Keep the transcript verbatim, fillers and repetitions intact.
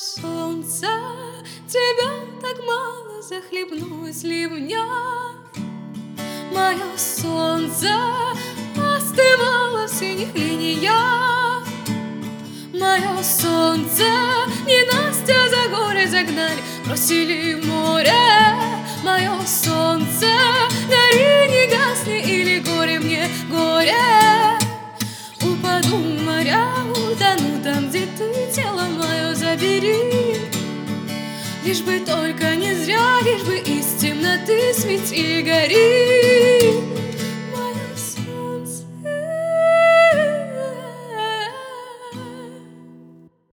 солнце, тебя так мало, захлебнулась ливня. Мое солнце остывало в синих линиях. Мое солнце ненастья за горы загнали, бросили в море. Мое солнце, гори, не гасни, или горе мне горе. Упаду в моря, утону там, где ты, тело мое забери. Лишь бы только не зря, лишь бы из темноты свети и гори.